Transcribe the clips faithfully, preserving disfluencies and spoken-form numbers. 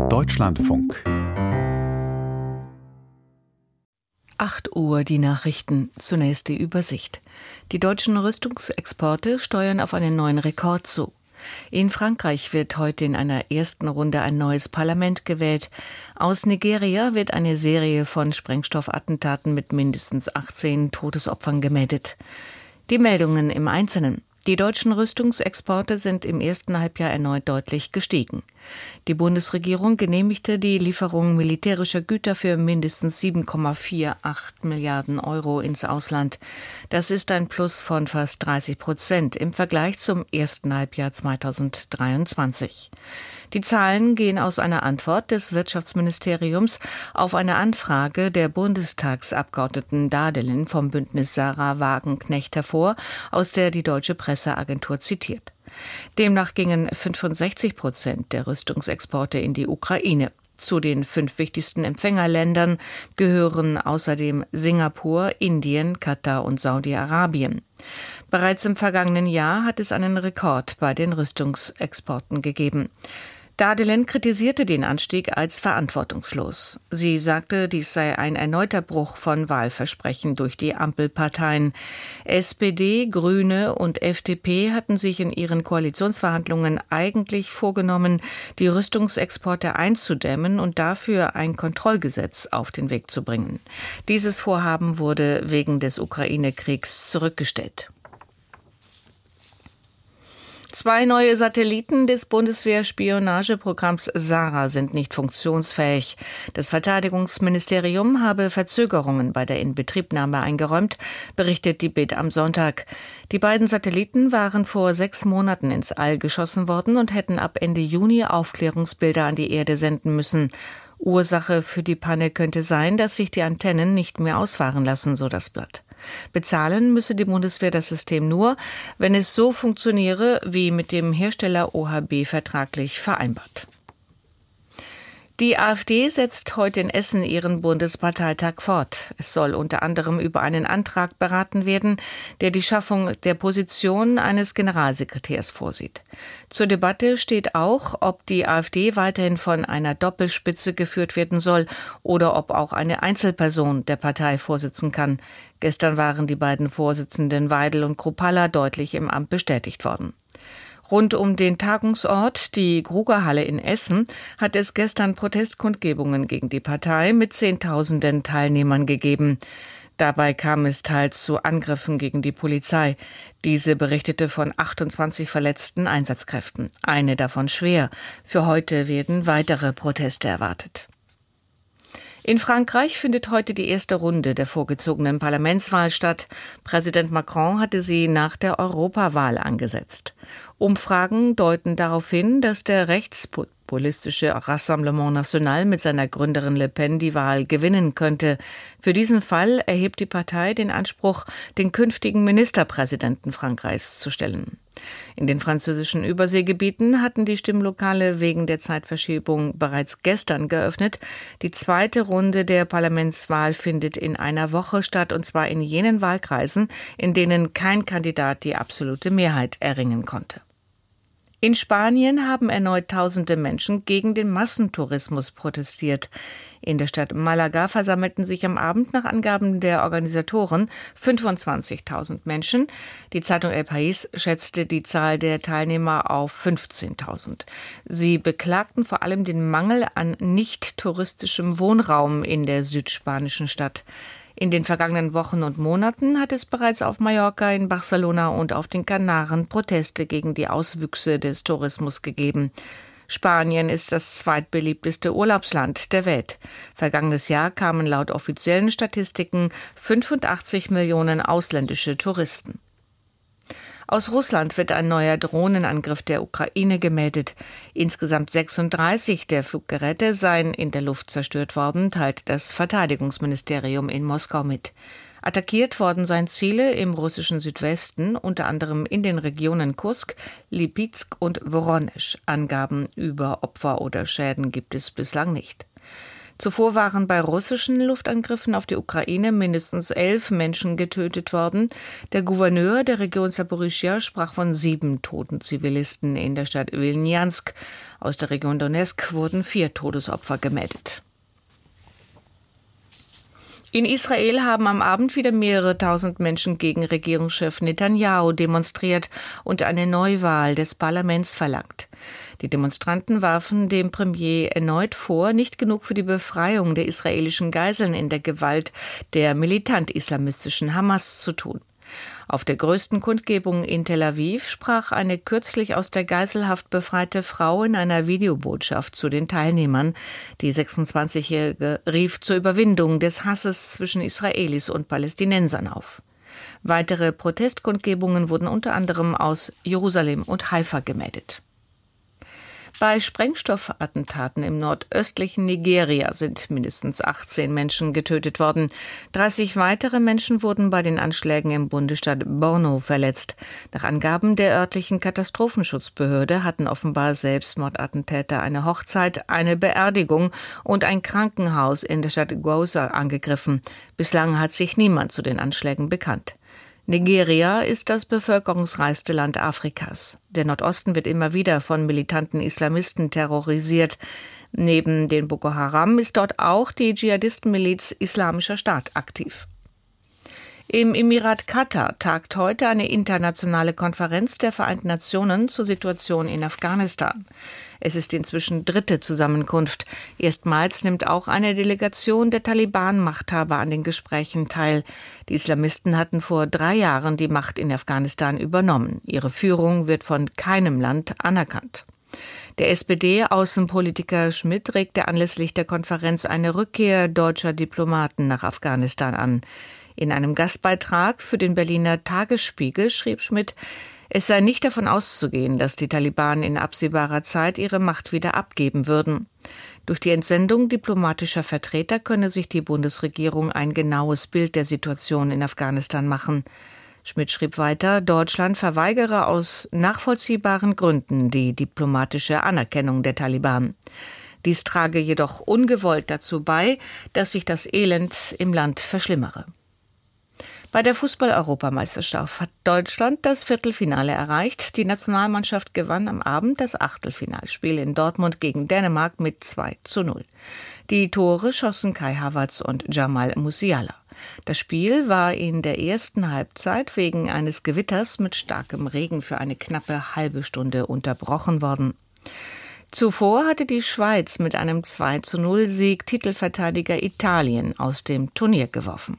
Deutschlandfunk. acht Uhr die Nachrichten. Zunächst die Übersicht. Die deutschen Rüstungsexporte steuern auf einen neuen Rekord zu. In Frankreich wird heute in einer ersten Runde ein neues Parlament gewählt. Aus Nigeria wird eine Serie von Sprengstoffattentaten mit mindestens achtzehn Todesopfern gemeldet. Die Meldungen im Einzelnen. Die deutschen Rüstungsexporte sind im ersten Halbjahr erneut deutlich gestiegen. Die Bundesregierung genehmigte die Lieferung militärischer Güter für mindestens sieben Komma achtundvierzig Milliarden Euro ins Ausland. Das ist ein Plus von fast dreißig Prozent im Vergleich zum ersten Halbjahr zweitausenddreiundzwanzig. Die Zahlen gehen aus einer Antwort des Wirtschaftsministeriums auf eine Anfrage der Bundestagsabgeordneten Dadelin vom Bündnis Sarah Wagenknecht hervor, aus der die deutsche Presseagentur zitiert. Demnach gingen fünfundsechzig Prozent der Rüstungsexporte in die Ukraine. Zu den fünf wichtigsten Empfängerländern gehören außerdem Singapur, Indien, Katar und Saudi-Arabien. Bereits im vergangenen Jahr hat es einen Rekord bei den Rüstungsexporten gegeben. Dadelin kritisierte den Anstieg als verantwortungslos. Sie sagte, dies sei ein erneuter Bruch von Wahlversprechen durch die Ampelparteien. S P D, Grüne und F D P hatten sich in ihren Koalitionsverhandlungen eigentlich vorgenommen, die Rüstungsexporte einzudämmen und dafür ein Kontrollgesetz auf den Weg zu bringen. Dieses Vorhaben wurde wegen des Ukraine-Kriegs zurückgestellt. Zwei neue Satelliten des Bundeswehr-Spionageprogramms SARA sind nicht funktionsfähig. Das Verteidigungsministerium habe Verzögerungen bei der Inbetriebnahme eingeräumt, berichtet die Bild am Sonntag. Die beiden Satelliten waren vor sechs Monaten ins All geschossen worden und hätten ab Ende Juni Aufklärungsbilder an die Erde senden müssen. Ursache für die Panne könnte sein, dass sich die Antennen nicht mehr ausfahren lassen, so das Blatt. Bezahlen müsse die Bundeswehr das System nur, wenn es so funktioniere, wie mit dem Hersteller O H B vertraglich vereinbart. Die AfD setzt heute in Essen ihren Bundesparteitag fort. Es soll unter anderem über einen Antrag beraten werden, der die Schaffung der Position eines Generalsekretärs vorsieht. Zur Debatte steht auch, ob die AfD weiterhin von einer Doppelspitze geführt werden soll oder ob auch eine Einzelperson der Partei vorsitzen kann. Gestern waren die beiden Vorsitzenden Weidel und Kruppalla deutlich im Amt bestätigt worden. Rund um den Tagungsort, die Grugerhalle in Essen, hat es gestern Protestkundgebungen gegen die Partei mit Zehntausenden Teilnehmern gegeben. Dabei kam es teils zu Angriffen gegen die Polizei. Diese berichtete von achtundzwanzig verletzten Einsatzkräften, eine davon schwer. Für heute werden weitere Proteste erwartet. In Frankreich findet heute die erste Runde der vorgezogenen Parlamentswahl statt. Präsident Macron hatte sie nach der Europawahl angesetzt. Umfragen deuten darauf hin, dass der rechtspopulistische Rassemblement National mit seiner Gründerin Le Pen die Wahl gewinnen könnte. Für diesen Fall erhebt die Partei den Anspruch, den künftigen Ministerpräsidenten Frankreichs zu stellen. In den französischen Überseegebieten hatten die Stimmlokale wegen der Zeitverschiebung bereits gestern geöffnet. Die zweite Runde der Parlamentswahl findet in einer Woche statt, und zwar in jenen Wahlkreisen, in denen kein Kandidat die absolute Mehrheit erringen konnte. In Spanien haben erneut tausende Menschen gegen den Massentourismus protestiert. In der Stadt Malaga versammelten sich am Abend nach Angaben der Organisatoren fünfundzwanzigtausend Menschen. Die Zeitung El País schätzte die Zahl der Teilnehmer auf fünfzehntausend. Sie beklagten vor allem den Mangel an nicht touristischem Wohnraum in der südspanischen Stadt. In den vergangenen Wochen und Monaten hat es bereits auf Mallorca, in Barcelona und auf den Kanaren Proteste gegen die Auswüchse des Tourismus gegeben. Spanien ist das zweitbeliebteste Urlaubsland der Welt. Vergangenes Jahr kamen laut offiziellen Statistiken fünfundachtzig Millionen ausländische Touristen. Aus Russland wird ein neuer Drohnenangriff der Ukraine gemeldet. Insgesamt sechsunddreißig der Fluggeräte seien in der Luft zerstört worden, teilte das Verteidigungsministerium in Moskau mit. Attackiert worden seien Ziele im russischen Südwesten, unter anderem in den Regionen Kursk, Lipizk und Woronesch. Angaben über Opfer oder Schäden gibt es bislang nicht. Zuvor waren bei russischen Luftangriffen auf die Ukraine mindestens elf Menschen getötet worden. Der Gouverneur der Region Saporischschja sprach von sieben toten Zivilisten in der Stadt Wilniansk. Aus der Region Donezk wurden vier Todesopfer gemeldet. In Israel haben am Abend wieder mehrere tausend Menschen gegen Regierungschef Netanyahu demonstriert und eine Neuwahl des Parlaments verlangt. Die Demonstranten warfen dem Premier erneut vor, nicht genug für die Befreiung der israelischen Geiseln in der Gewalt der militant-islamistischen Hamas zu tun. Auf der größten Kundgebung in Tel Aviv sprach eine kürzlich aus der Geiselhaft befreite Frau in einer Videobotschaft zu den Teilnehmern. Die sechsundzwanzigjährige rief zur Überwindung des Hasses zwischen Israelis und Palästinensern auf. Weitere Protestkundgebungen wurden unter anderem aus Jerusalem und Haifa gemeldet. Bei Sprengstoffattentaten im nordöstlichen Nigeria sind mindestens achtzehn Menschen getötet worden. dreißig weitere Menschen wurden bei den Anschlägen im Bundesstaat Borno verletzt. Nach Angaben der örtlichen Katastrophenschutzbehörde hatten offenbar Selbstmordattentäter eine Hochzeit, eine Beerdigung und ein Krankenhaus in der Stadt Gwoza angegriffen. Bislang hat sich niemand zu den Anschlägen bekannt. Nigeria ist das bevölkerungsreichste Land Afrikas. Der Nordosten wird immer wieder von militanten Islamisten terrorisiert. Neben den Boko Haram ist dort auch die Dschihadistenmiliz Islamischer Staat aktiv. Im Emirat Katar tagt heute eine internationale Konferenz der Vereinten Nationen zur Situation in Afghanistan. Es ist inzwischen dritte Zusammenkunft. Erstmals nimmt auch eine Delegation der Taliban-Machthaber an den Gesprächen teil. Die Islamisten hatten vor drei Jahren die Macht in Afghanistan übernommen. Ihre Führung wird von keinem Land anerkannt. Der S P D-Außenpolitiker Schmidt regte anlässlich der Konferenz eine Rückkehr deutscher Diplomaten nach Afghanistan an. In einem Gastbeitrag für den Berliner Tagesspiegel schrieb Schmidt, es sei nicht davon auszugehen, dass die Taliban in absehbarer Zeit ihre Macht wieder abgeben würden. Durch die Entsendung diplomatischer Vertreter könne sich die Bundesregierung ein genaues Bild der Situation in Afghanistan machen. Schmidt schrieb weiter, Deutschland verweigere aus nachvollziehbaren Gründen die diplomatische Anerkennung der Taliban. Dies trage jedoch ungewollt dazu bei, dass sich das Elend im Land verschlimmere. Bei der Fußball-Europameisterschaft hat Deutschland das Viertelfinale erreicht. Die Nationalmannschaft gewann am Abend das Achtelfinalspiel in Dortmund gegen Dänemark mit zwei zu null. Die Tore schossen Kai Havertz und Jamal Musiala. Das Spiel war in der ersten Halbzeit wegen eines Gewitters mit starkem Regen für eine knappe halbe Stunde unterbrochen worden. Zuvor hatte die Schweiz mit einem zwei zu null Sieg Titelverteidiger Italien aus dem Turnier geworfen.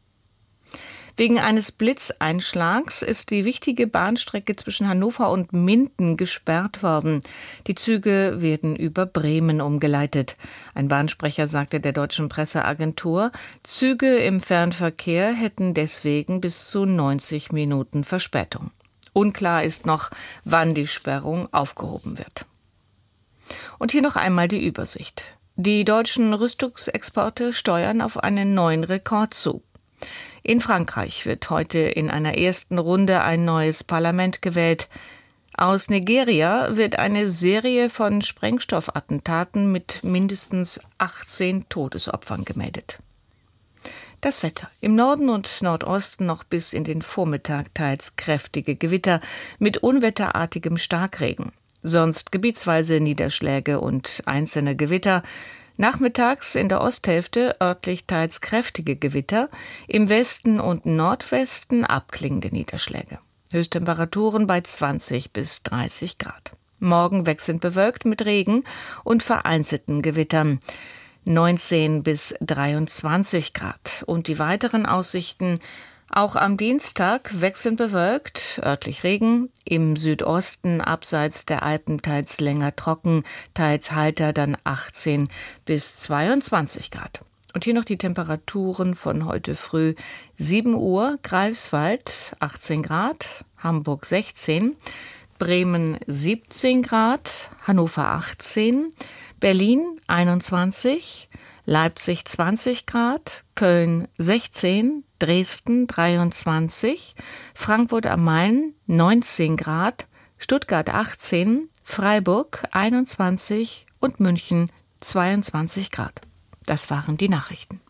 Wegen eines Blitzeinschlags ist die wichtige Bahnstrecke zwischen Hannover und Minden gesperrt worden. Die Züge werden über Bremen umgeleitet. Ein Bahnsprecher sagte der deutschen Presseagentur, Züge im Fernverkehr hätten deswegen bis zu neunzig Minuten Verspätung. Unklar ist noch, wann die Sperrung aufgehoben wird. Und hier noch einmal die Übersicht. Die deutschen Rüstungsexporte steuern auf einen neuen Rekord zu. In Frankreich wird heute in einer ersten Runde ein neues Parlament gewählt. Aus Nigeria wird eine Serie von Sprengstoffattentaten mit mindestens achtzehn Todesopfern gemeldet. Das Wetter. Im Norden und Nordosten noch bis in den Vormittag teils kräftige Gewitter mit unwetterartigem Starkregen. Sonst gebietsweise Niederschläge und einzelne Gewitter. Nachmittags in der Osthälfte örtlich teils kräftige Gewitter, im Westen und Nordwesten abklingende Niederschläge. Höchsttemperaturen bei zwanzig bis dreißig Grad. Morgen wechselnd bewölkt mit Regen und vereinzelten Gewittern. neunzehn bis dreiundzwanzig Grad. Und die weiteren Aussichten: Auch am Dienstag wechselnd bewölkt, örtlich Regen, im Südosten abseits der Alpen teils länger trocken, teils heiter, dann achtzehn bis zweiundzwanzig Grad. Und hier noch die Temperaturen von heute früh: sieben Uhr, Greifswald achtzehn Grad, Hamburg sechzehn, Bremen siebzehn Grad, Hannover achtzehn, Berlin einundzwanzig, Leipzig zwanzig Grad, Köln sechzehn, Dresden dreiundzwanzig, Frankfurt am Main neunzehn Grad, Stuttgart achtzehn, Freiburg einundzwanzig und München zweiundzwanzig Grad. Das waren die Nachrichten.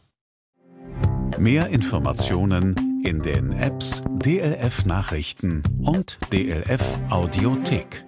Mehr Informationen in den Apps D L F Nachrichten und D L F Audiothek.